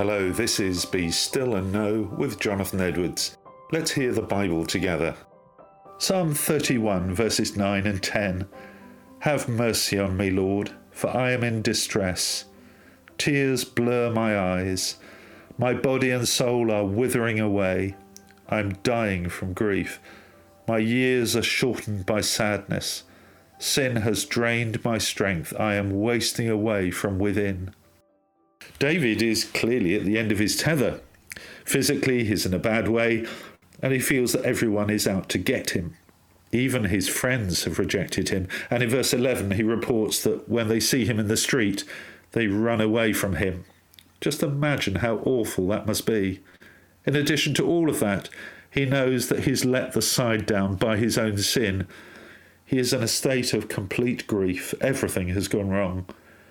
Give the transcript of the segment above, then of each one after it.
Hello, this is Be Still and Know with Jonathan Edwards. Let's hear the Bible together. Psalm 31, verses 9 and 10. Have mercy on me, Lord, for I am in distress. Tears blur my eyes. My body and soul are withering away. I am dying from grief. My years are shortened by sadness. Sin has drained my strength. I am wasting away from within. David is clearly at the end of his tether. Physically, he's in a bad way, and he feels that everyone is out to get him. Even his friends have rejected him, and in verse 11 he reports that when they see him in the street, they run away from him. Just imagine how awful that must be. In addition to all of that, he knows that he's let the side down by his own sin. He is in a state of complete grief. Everything has gone wrong.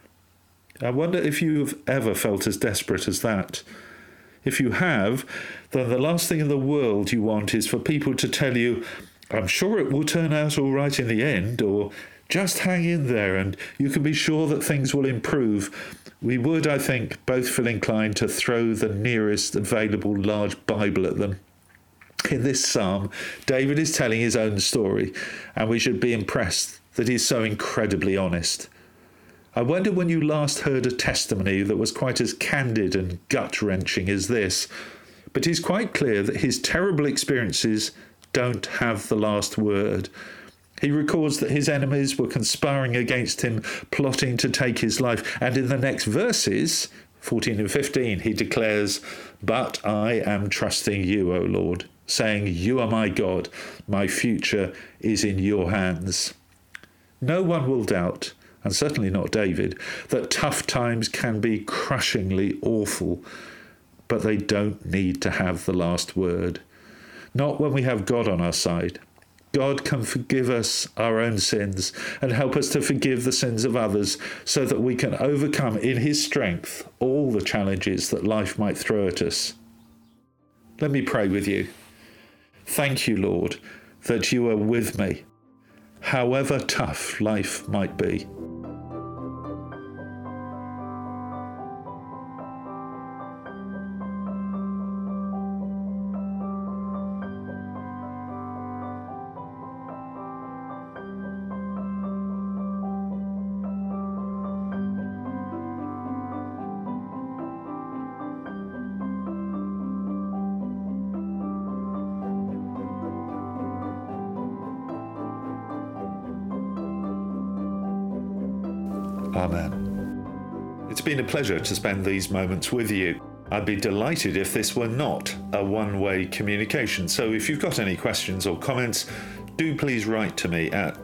I wonder if you've ever felt as desperate as that. If you have, then the last thing in the world you want is for people to tell you, I'm sure it will turn out all right in the end, or just hang in there and you can be sure that things will improve. We would, I think, both feel inclined to throw the nearest available large Bible at them. In this psalm, David is telling his own story, and we should be impressed that he's so incredibly honest. I wonder when you last heard a testimony that was quite as candid and gut-wrenching as this, but he's quite clear that his terrible experiences don't have the last word. He records that his enemies were conspiring against him, plotting to take his life, and in the next verses, 14 and 15, he declares, But I am trusting you, O Lord, saying, You are my God, my future is in your hands. No one will doubt, and certainly not David, that tough times can be crushingly awful, but they don't need to have the last word. Not when we have God on our side. God can forgive us our own sins and help us to forgive the sins of others so that we can overcome in his strength all the challenges that life might throw at us. Let me pray with you. Thank you, Lord, that you are with me, however tough life might be. Amen. It's been a pleasure to spend these moments with you. I'd be delighted if this were not a one-way communication. So if you've got any questions or comments, do please write to me at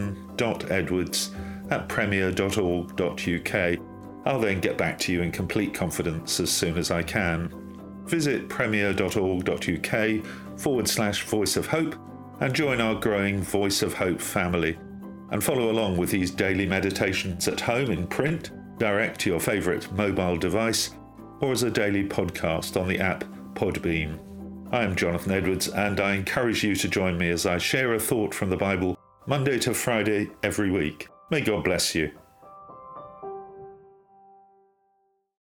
jonathan.edwards@premier.org.uk. I'll then get back to you in complete confidence as soon as I can. Visit premier.org.uk/Voice of Hope and join our growing Voice of Hope family. And follow along with these daily meditations at home in print, direct to your favourite mobile device, or as a daily podcast on the app Podbean. I am Jonathan Edwards, and I encourage you to join me as I share a thought from the Bible Monday to Friday every week. May God bless you.